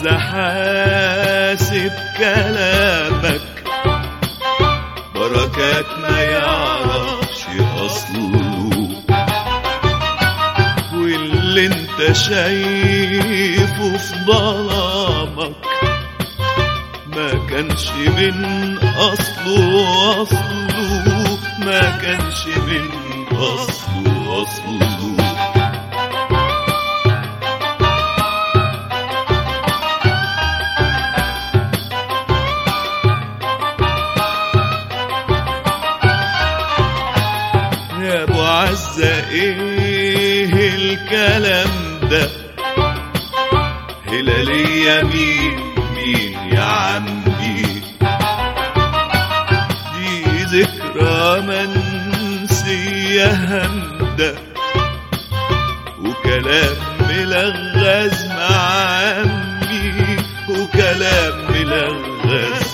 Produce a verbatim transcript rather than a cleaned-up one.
عزة حاسب كلامك، بركات ما يعرفش أصله، واللي انت شايفه في ظلامك ما كانش من أصله أصله، ما كانش من أصله أصله. يا ابو عزة ايه الكلام ده؟ هلالية مين مين يا عمي؟ دي ذكرى منسية همدة، وكلام ملغز مع عمي، وكلام ملغز